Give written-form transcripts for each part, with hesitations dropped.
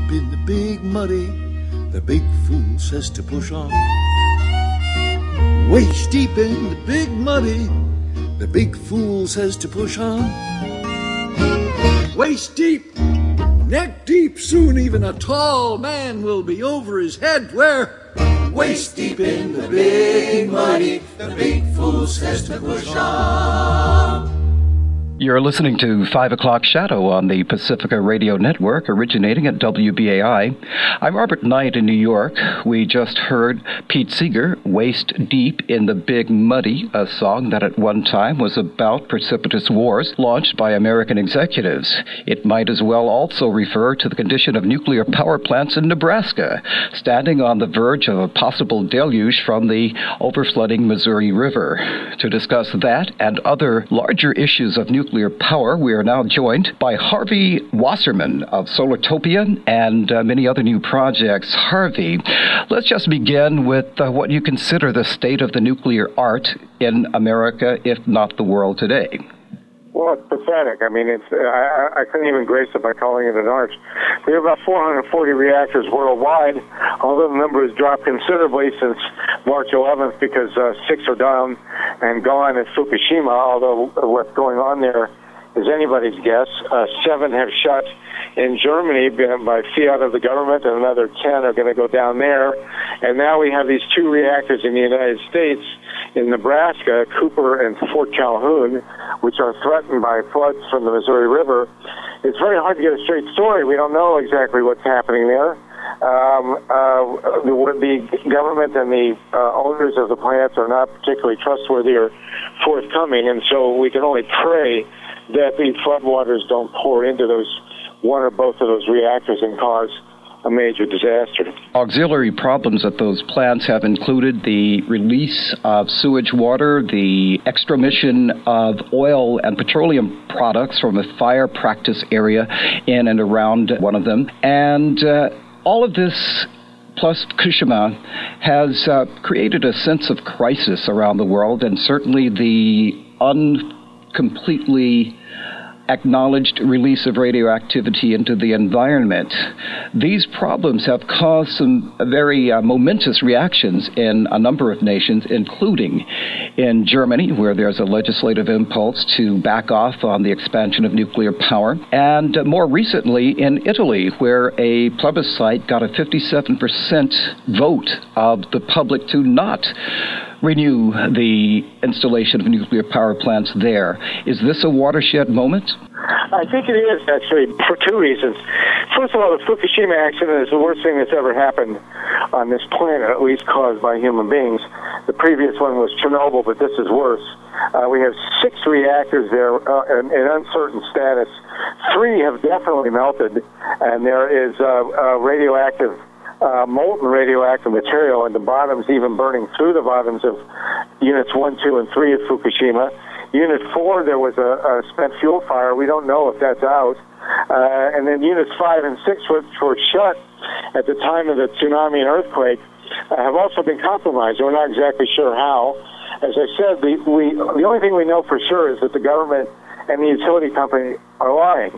in the big muddy, the big fool says to push on. Waist deep in the big muddy, the big fool says to push on. Waist deep, neck deep, soon even a tall man will be over his head. Where? Waist deep in the big muddy, the big fool says to push on. You're listening to 5 O'Clock Shadow on the Pacifica Radio Network, originating at WBAI. I'm Robert Knight in New York. We just heard Pete Seeger, Waist Deep in the Big Muddy, a song that at one time was about precipitous wars launched by American executives. It might as well also refer to the condition of nuclear power plants in Nebraska, standing on the verge of a possible deluge from the overflooding Missouri River. To discuss that and other larger issues of nuclear power, we are now joined by Harvey Wasserman of Solartopia and many other new projects. Harvey, let's just begin with what you consider the state of the nuclear art in America, if not the world today. Well, it's pathetic. I mean, I couldn't even grace it by calling it an art. We have about 440 reactors worldwide, although the number has dropped considerably since March 11th because 6 are down and gone at Fukushima, although what's going on there is anybody's guess. 7 have shut in Germany by fiat of the government, and another 10 are going to go down there. And now we have these 2 reactors in the United States, in Nebraska, Cooper and Fort Calhoun, which are threatened by floods from the Missouri River. It's very hard to get a straight story. We don't know exactly what's happening there. The government and the owners of the plants are not particularly trustworthy or forthcoming, and so we can only pray that the floodwaters don't pour into those one or both of those reactors and cause a major disaster. Auxiliary problems at those plants have included the release of sewage water, the extromission of oil and petroleum products from a fire practice area in and around one of them. And all of this, plus Fukushima, has created a sense of crisis around the world, and certainly the uncompletely acknowledged release of radioactivity into the environment. These problems have caused some very momentous reactions in a number of nations, including in Germany, where there's a legislative impulse to back off on the expansion of nuclear power, and more recently in Italy, where a plebiscite got a 57% vote of the public to not renew the installation of nuclear power plants there. Is this a watershed moment? I think it is, actually, for 2 reasons. First of all, the Fukushima accident is the worst thing that's ever happened on this planet, at least caused by human beings. The previous one was Chernobyl, but this is worse. We have 6 reactors there in uncertain status. 3 have definitely melted, and there is radioactive molten radioactive material in the bottoms, even burning through the bottoms of units 1, 2, and 3 at Fukushima. Unit 4, there was a spent fuel fire. We don't know if that's out. And then units 5 and 6, which were shut at the time of the tsunami and earthquake, have also been compromised. We're not exactly sure how. As I said, the only thing we know for sure is that the government and the utility company are lying.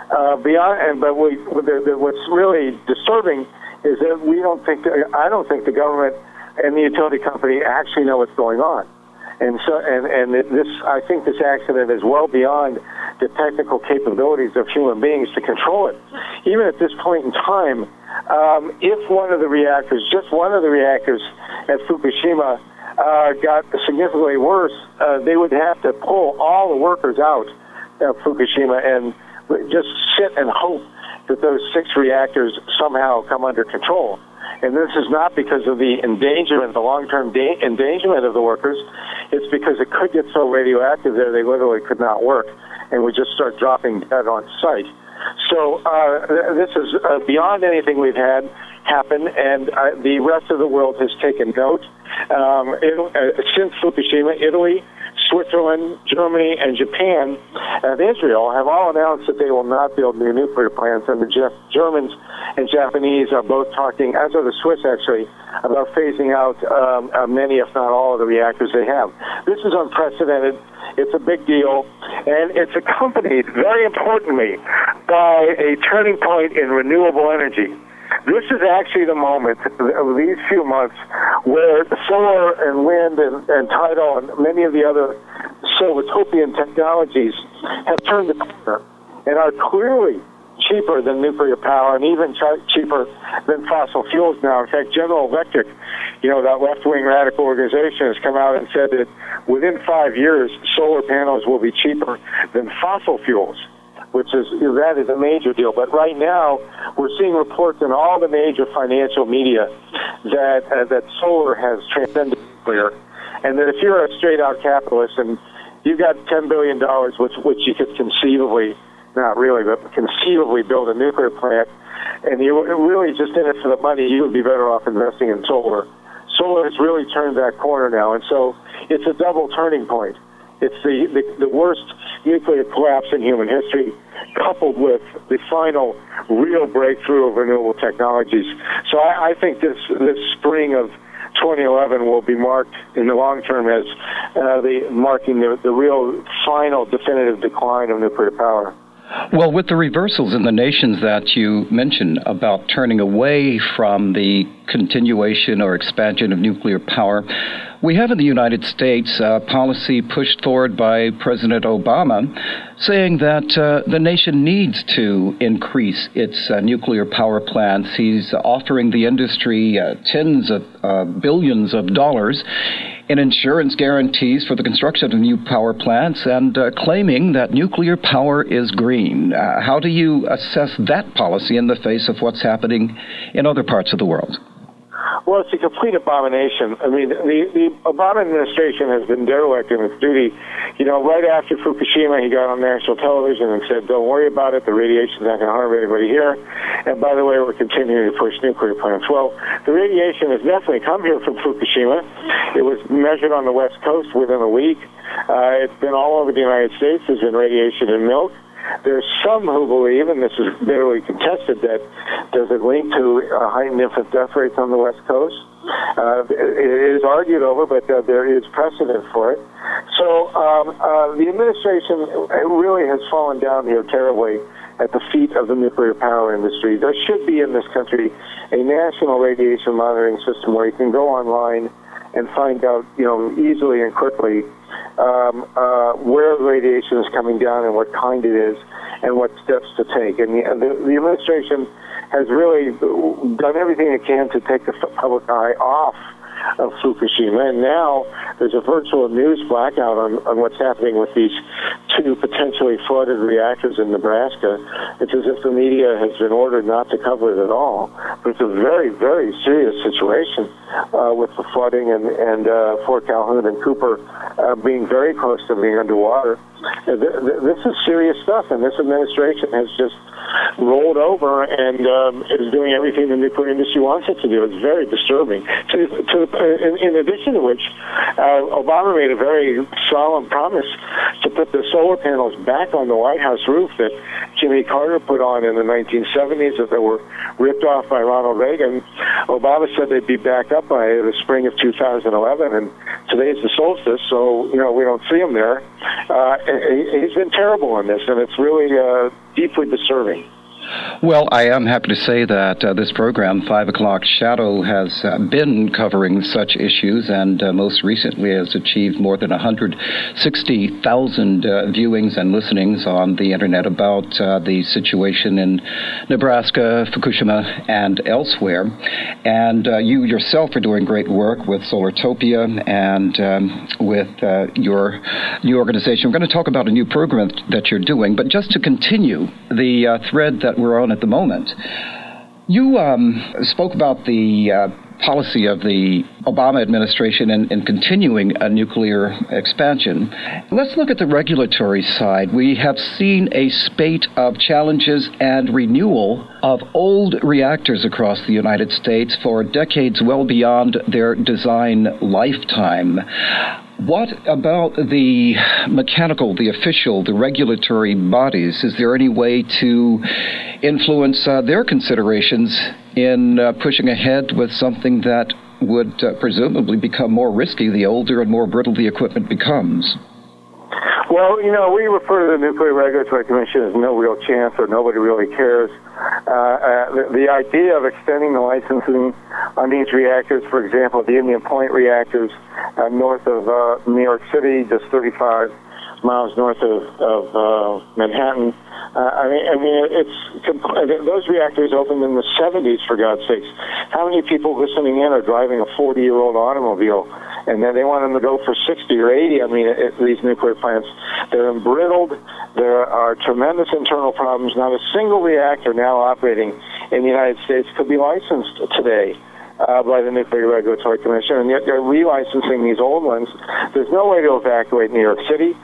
What's really disturbing is that I don't think the government and the utility company actually know what's going on. And so, I think this accident is well beyond the technical capabilities of human beings to control it. Even at this point in time, if just one of the reactors at Fukushima got significantly worse, they would have to pull all the workers out of Fukushima and just sit and hope that those 6 reactors somehow come under control. And this is not because of the endangerment, the long-term endangerment of the workers. It's because it could get so radioactive there they literally could not work and would just start dropping dead on site. So this is beyond anything we've had happen, and the rest of the world has taken note. Since Fukushima, Italy, Switzerland, Germany, and Japan, and Israel have all announced that they will not build new nuclear plants, and the Germans and Japanese are both talking, as are the Swiss actually, about phasing out many, if not all, of the reactors they have. This is unprecedented. It's a big deal, and it's accompanied, very importantly, by a turning point in renewable energy. this is actually the moment of these few months where solar and wind and tidal and many of the other solar-topian technologies have turned the corner and are clearly cheaper than nuclear power and even cheaper than fossil fuels now. In fact, General Electric, that left-wing radical organization, has come out and said that within 5 years, solar panels will be cheaper than fossil fuels, which is a major deal. But right now, we're seeing reports in all the major financial media that solar has transcended nuclear, and that if you're a straight-out capitalist and you've got $10 billion, which you could conceivably, not really, but conceivably build a nuclear plant, and you're really just in it for the money, you would be better off investing in solar. Solar has really turned that corner now, and so it's a double turning point. It's the worst nuclear collapse in human history, coupled with the final real breakthrough of renewable technologies. So I think this spring of 2011 will be marked in the long term as marking the real final definitive decline of nuclear power. Well, with the reversals in the nations that you mentioned about turning away from the continuation or expansion of nuclear power, we have in the United States a policy pushed forward by President Obama saying that the nation needs to increase its nuclear power plants. He's offering the industry tens of billions of dollars in insurance guarantees for the construction of new power plants and claiming that nuclear power is green. How do you assess that policy in the face of what's happening in other parts of the world? Well, it's a complete abomination. I mean, the Obama administration has been derelict in its duty. Right after Fukushima, he got on national television and said, don't worry about it, the radiation's not going to harm anybody here. And by the way, we're continuing to push nuclear plants. Well, the radiation has definitely come here from Fukushima. It was measured on the West Coast within a week. It's been all over the United States. There's been radiation in milk. There's some who believe, and this is bitterly contested, that there's a link to heightened infant death rates on the West Coast. It is argued over, but there is precedent for it. So the administration really has fallen down here terribly at the feet of the nuclear power industry. There should be in this country a national radiation monitoring system where you can go online and find out, easily and quickly where the radiation is coming down and what kind it is and what steps to take. And the administration has really done everything it can to take the public eye off of Fukushima, and now there's a virtual news blackout on what's happening with these two potentially flooded reactors in Nebraska. It's as if the media has been ordered not to cover it at all, but it's a very, very serious situation with the flooding and Fort Calhoun and Cooper being very close to being underwater. This is serious stuff, and this administration has just rolled over and is doing everything the nuclear industry wants it to do. It's very disturbing. In addition to which, Obama made a very solemn promise to put the solar panels back on the White House roof that Jimmy Carter put on in the 1970s that were ripped off by Ronald Reagan. Obama said they'd be back up by the spring of 2011, and today's the solstice, so we don't see him there. He's been terrible on this, and it's really deeply disturbing. Well, I am happy to say that this program, 5 O'Clock Shadow, has been covering such issues and most recently has achieved more than 160,000 viewings and listenings on the Internet about the situation in Nebraska, Fukushima, and elsewhere. And you yourself are doing great work with Solartopia and with your new organization. We're going to talk about a new program that you're doing, but just to continue the thread that we're on at the moment. You spoke about the policy of the Obama administration in continuing a nuclear expansion. Let's look at the regulatory side. We have seen a spate of challenges and renewal of old reactors across the United States for decades well beyond their design lifetime. What about the mechanical, the official, the regulatory bodies? Is there any way to influence their considerations in pushing ahead with something that would presumably become more risky the older and more brittle the equipment becomes? Well, we refer to the Nuclear Regulatory Commission as no real chance or nobody really cares. The idea of extending the licensing on these reactors, for example, the Indian Point reactors north of New York City, just 35 miles north of Manhattan. Those reactors opened in the 70s, for God's sakes. How many people listening in are driving a 40-year-old automobile, and then they want them to go for 60 or 80? These nuclear plants, they're embrittled. There are tremendous internal problems. Not a single reactor now operating in the United States could be licensed today by the Nuclear Regulatory Commission, and yet they're relicensing these old ones. There's no way to evacuate New York City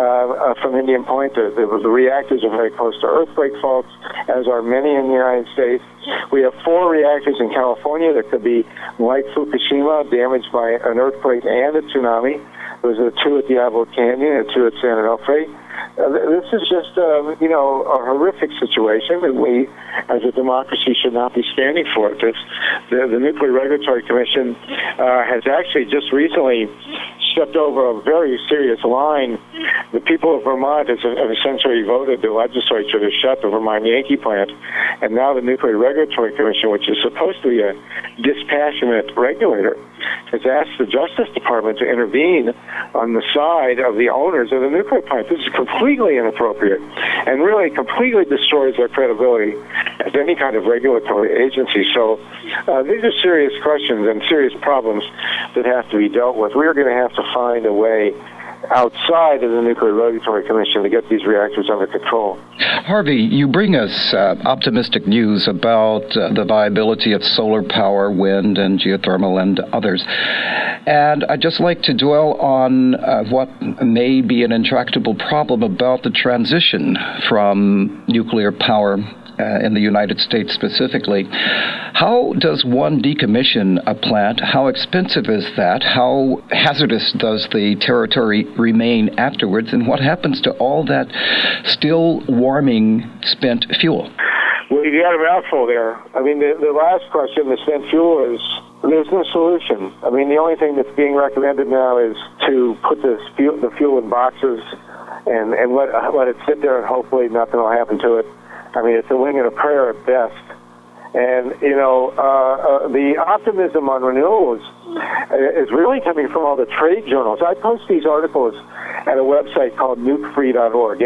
from Indian Point. The reactors are very close to earthquake faults, as are many in the United States. We have 4 reactors in California that could be, like Fukushima, damaged by an earthquake and a tsunami. Those are 2 at Diablo Canyon and 2 at San Onofre. This is just, a horrific situation, and we, as a democracy, should not be standing for it. The Nuclear Regulatory Commission has actually just recently stepped over a very serious line. The people of Vermont have essentially voted the legislature to shut the Vermont Yankee plant, and now the Nuclear Regulatory Commission, which is supposed to be a dispassionate regulator, has asked the Justice Department to intervene on the side of the owners of the nuclear plant. This is completely inappropriate and really completely destroys their credibility as any kind of regulatory agency. So these are serious questions and serious problems that have to be dealt with. We are going to have to find a way outside of the Nuclear Regulatory Commission to get these reactors under control. Harvey, you bring us optimistic news about the viability of solar power, wind, and geothermal, and others. And I'd just like to dwell on what may be an intractable problem about the transition from nuclear power in the United States specifically. How does one decommission a plant? How expensive is that? How hazardous does the territory remain afterwards? And what happens to all that still warming spent fuel? Well, you got a mouthful there. The last question, the spent fuel, is there's no solution. The only thing that's being recommended now is to put the fuel in boxes and let it sit there, and hopefully nothing will happen to it. It's a wing and a prayer at best. And, the optimism on renewables is really coming from all the trade journals. I post these articles at a website called nukefree.org,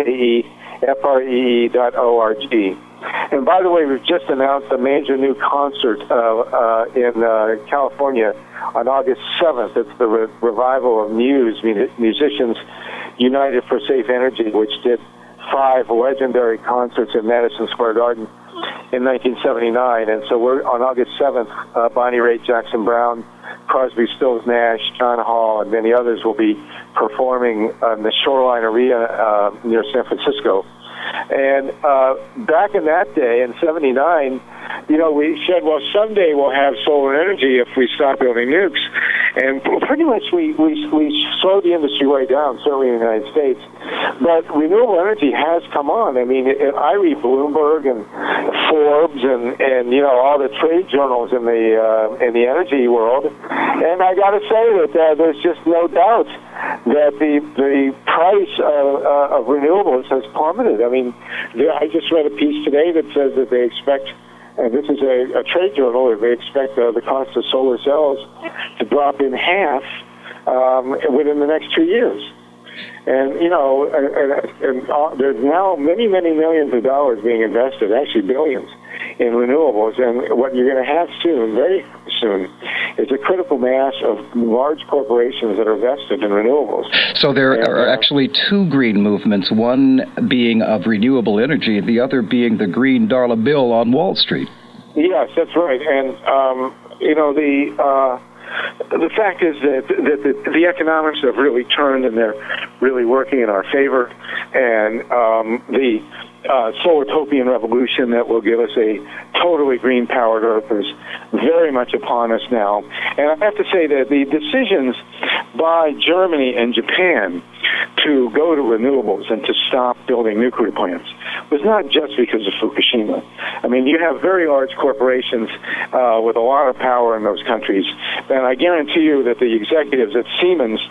NUKEFREE.org. And by the way, we've just announced a major new concert in California on August 7th. It's the revival of Muse, Musicians United for Safe Energy, which did 5 legendary concerts in Madison Square Garden in 1979. And so we're on August 7th, Bonnie Raitt, Jackson Browne, Crosby, Stills, Nash, John Hall, and many others will be performing in the Shoreline Arena near San Francisco. And back in that day, in 79, we said, well, someday we'll have solar energy if we stop building nukes. And pretty much we slowed the industry way down, certainly in the United States. But renewable energy has come on. I read Bloomberg and Forbes and all the trade journals in the energy world, and I got to say that there's just no doubt that the price of renewables has plummeted. I just read a piece today that says that they expect, and this is a trade journal, they expect the cost of solar cells to drop in half within the next 2 years. And, there's now many, many millions of dollars being invested, actually billions, in renewables. And what you're going to have soon, very soon, is a critical mass of large corporations that are vested in renewables. So there are actually 2 green movements, one being of renewable energy, the other being the green dollar bill on Wall Street. Yes, that's right. And, the fact is that the economics have really turned, and they're really working in our favor. And the solar-topian revolution that will give us a totally green-powered Earth is very much upon us now. And I have to say that the decisions by Germany and Japan to go to renewables and to stop building nuclear plants was not just because of Fukushima. You have very large corporations with a lot of power in those countries. And I guarantee you that the executives at Siemens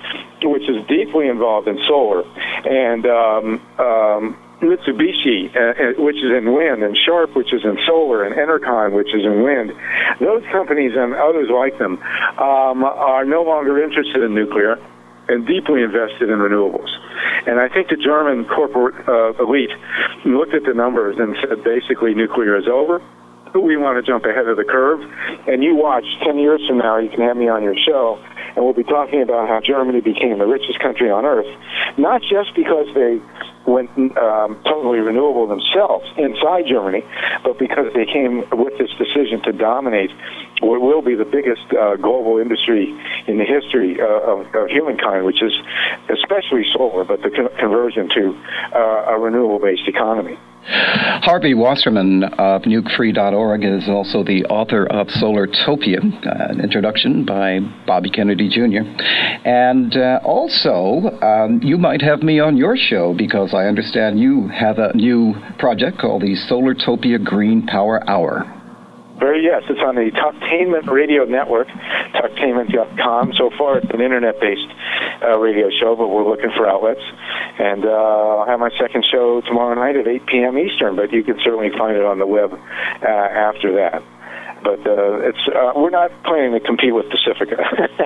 which is deeply involved in solar, and Mitsubishi, which is in wind, and Sharp, which is in solar, and Enercon, which is in wind. Those companies and others like them are no longer interested in nuclear and deeply invested in renewables. And I think the German corporate elite looked at the numbers and said, basically, nuclear is over. We want to jump ahead of the curve. And you watch, 10 years from now, you can have me on your show, and we'll be talking about how Germany became the richest country on earth, not just because they went totally renewable themselves inside Germany, but because they came with this decision to dominate what will be the biggest global industry in the history of humankind, which is especially solar, but the conversion to a renewable-based economy. Harvey Wasserman of nukefree.org is also the author of Solartopia, an introduction by Bobby Kennedy Jr. And also, you might have me on your show because I understand you have a new project called the Solartopia Green Power Hour. Yes, it's on the Talktainment Radio Network, talktainment.com. So far, it's an internet-based radio show, but we're looking for outlets. And I'll have my second show tomorrow night at 8 p.m. Eastern, but you can certainly find it on the web after that. But we're not planning to compete with Pacifica.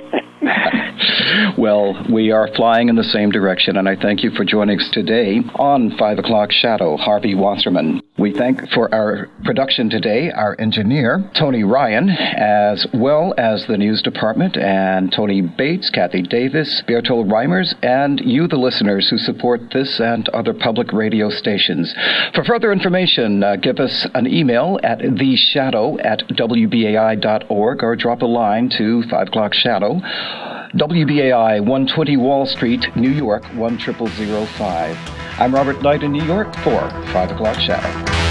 Well, we are flying in the same direction, and I thank you for joining us today on 5 O'Clock Shadow, Harvey Wasserman. We thank for our production today our engineer, Tony Ryan, as well as the news department, and Tony Bates, Kathy Davis, Bertold Reimers, and you, the listeners who support this and other public radio stations. For further information, give us an email at theshadow@wbai.org or drop a line to 5 O'Clock Shadow, WBAI 120 Wall Street, New York 10005. I'm Robert Knight in New York for 5 O'Clock Shadow.